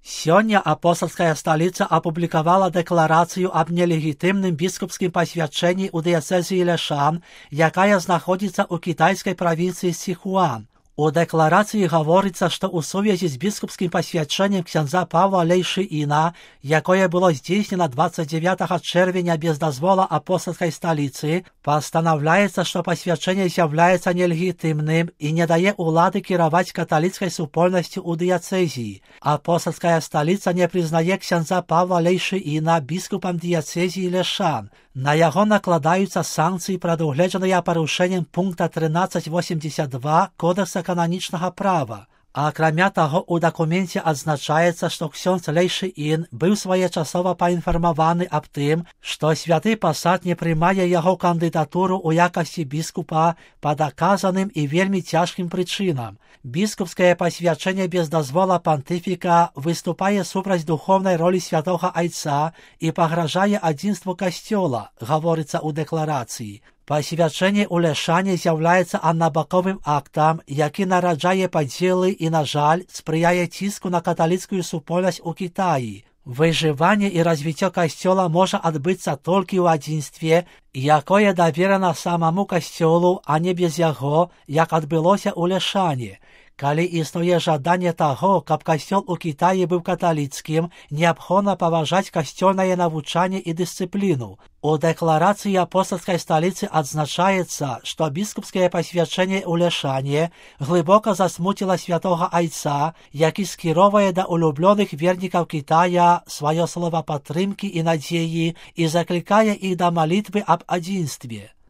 Сёння апостольская столица апублікавала дэкларацыю аб нелегітымным біскупскім пасвячэнні ў дыяцэзіі Лешан, якая знаходзіцца ў кітайскай правінцыі Сіхуан. У дэкларацыі гаворыцца, што ў сувязі з біскупскім пасвячэннем ксяндза Павла Лейшыіна, якое было здзейснена 29 чэрвеня без дазвола апостольскай сталіцы, пастанаўляецца, што пасвячэнне з'яўляецца нелегітымным і не дае ўлады кіраваць каталіцкай супольнасцю ў дыяцэзіі. Апостольская сталіца не прызнае ксяндза Павла Лейшыіна біскупам дыяцэзіі Лешан. На яго накладаюцца санкцыі, прадугледжаныя парушэннем пункта 1382 Кодекса кананічнага права. Акрамя таго, у дакуменце адзначаецца, што ксёндз Лейшыін быў своечасова паінфармаваны аб тым, што святы пасад не прымае яго кандыдатуру ў якасці біскупа па даказаным і вельмі цяжкім прычынам. Біскупскае пасвячэнне без дазвола пантыфіка выступае супраць духоўнай ролі святога айца і пагражае адзінству касцёла, гаворыцца ў дэкларацыі. Пасвячэнне ў Лешане з'яўляецца аднабаковым актам, які нараджае падзелы і, на жаль, спрыяе ціску на каталіцкую супольнасць у Кітаі. Выжыванне і развіццё касцёла можа адбыцца толькі ў адзінстве, якое даверана самаму касцёлу, а не без яго, як адбылося ў Лешане. Калі існуе жаданне таго, каб касцёл у Кітаі быў каталіцкім, неабходна паважаць касцёльнае навучанне і дысцыпліну. У дэкларацыі апостольскай сталіцы адзначаецца, што біскупскае пасвячэнне ў Лешане глыбока засмуціла святога айца, які скіроўвае да улюблёных вернікаў Кітая сваё слова падтрымкі і надзеі і заклікае іх да малітвы аб адзінстве.